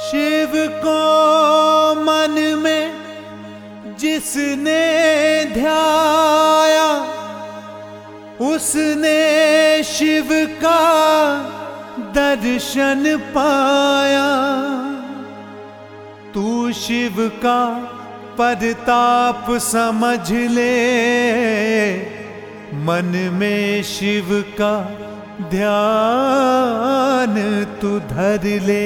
शिव को मन में जिसने ध्याया उसने शिव का दर्शन पाया। तू शिव का परताप समझ ले, मन में शिव का ध्यान तू धर ले।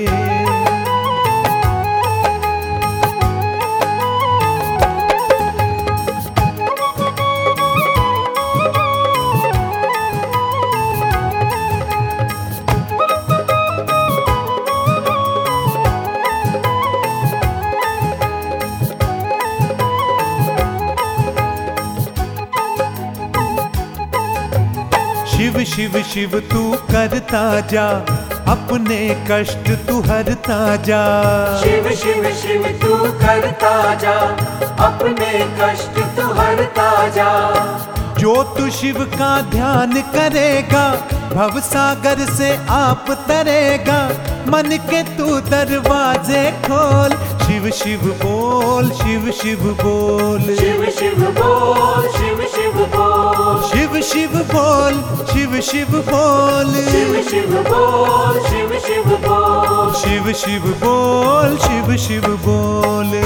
शिव शिव शिव तू करता जा, अपने कष्ट तू हरता जा। शिव शिव शिव तू करता जा, अपने कष्ट तू हरता जा। जो तू शिव का ध्यान करेगा, भव सागर से आप तरेगा। मन के तू दरवाजे खोल, शिव शिव बोल, शिव शिव बोल। शिव शिव बोल, शिव शिव बोल। शिव शिव बोल, शिव शिव बोल। शिव शिव बोल, शिव शिव बोल। शिव शिव बोल, शिव शिव बोल।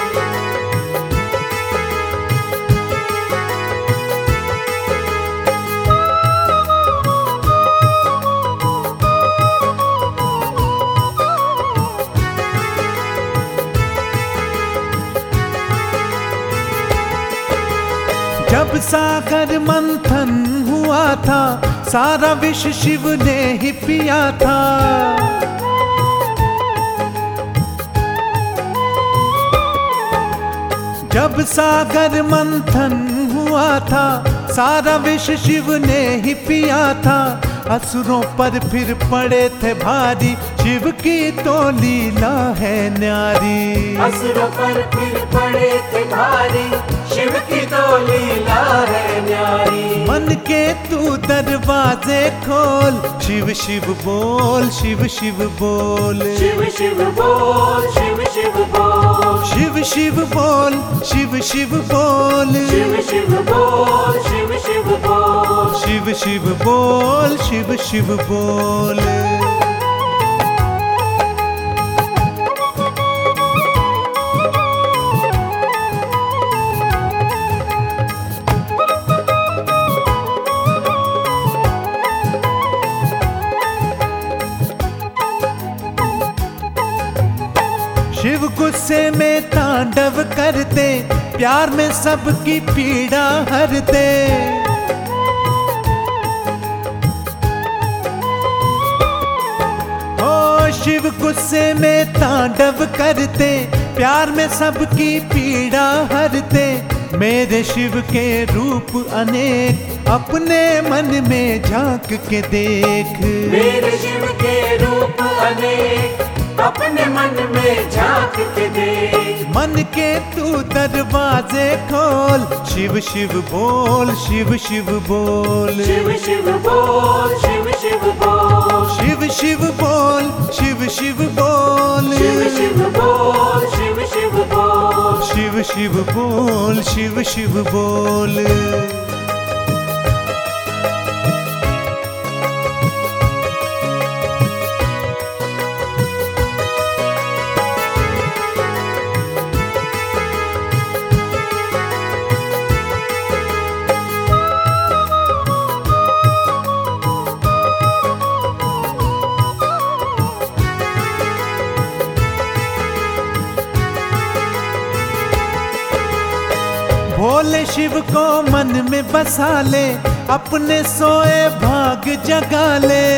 जब सागर मंथन हुआ था, सारा विष शिव ने ही पिया था। जब सागर मंथन हुआ था, सारा विष शिव ने ही पिया था। असुरों पर फिर पड़े थे भारी, शिव की तो लीला है न्यारी। असुरों पर फिर पड़े थे भारी, शिव की तो लीला है न्यारी। मन के तू दरवाजे खोल, शिव शिव बोल, शिव शिव बोल। शिव शिव बोल, शिव शिव बोल। शिव शिव बोल, शिव शिव बोल। शिव शिव बोल, शिव शिव बोल। शिव शिव बोल, शिव शिव बोल। शिव गुस्से में तांडव करते, प्यार में सबकी पीड़ा हरते। ओ शिव गुस्से में तांडव करते, प्यार में सबकी पीड़ा हरते। मेरे शिव के रूप अनेक, अपने मन में झांक के देख। मेरे शिव के रूप अनेक, अपने मन में झांक के देख। मन के तू दरवाजे खोल, शिव शिव बोल, शिव शिव बोल। शिव शिव बोल, शिव शिव बोल। शिव शिव बोल, शिव शिव बोल। शिव शिव बोल, शिव शिव बोल। शिव शिव बोल, शिव शिव बोल। भोले शिव को मन में बसा ले, अपने सोए भाग जगा ले।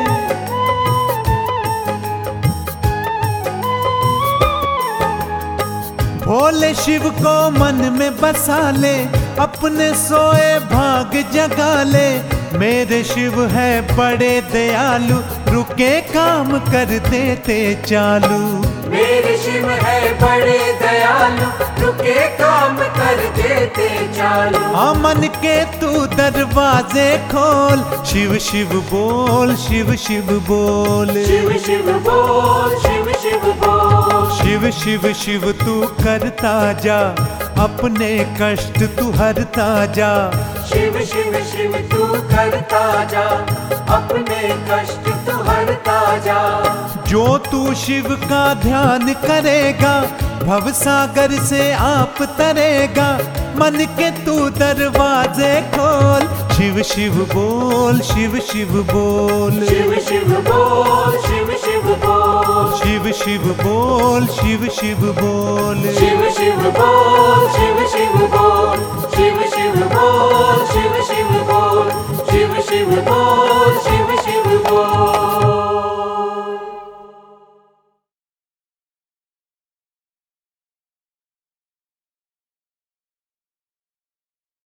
भोले शिव को मन में बसा ले, अपने सोए भाग जगा ले। मेरे शिव है बड़े दयालु, रुके काम कर देते चालू। मेरे शिव है बड़े दयालु, रुके काम कर देते चालू। मन के तू दरवाजे खोल, शिव शिव बोल, शिव शिव बोल, शिव शिव बोल, शिव शिव बोल। शिव शिव शिव तू करता जा, अपने कष्ट तू हरता जा। शिव शिव शिव तू करता जा, अपने कष्ट तू हरता जा। जो तू शिव का ध्यान करेगा, भव सागर से आप तरेगा। मन के तू दरवाजे खोल, शिव शिव बोल, शिव शिव बोल, शिव शिव बोल, शिव शिव बोल। शिव शिव बोल, शिव शिव बोल, शिव शिव बोल, शिव शिव बोल। शिव शिव बोल, शिव शिव बोल। शिव शिव बोल।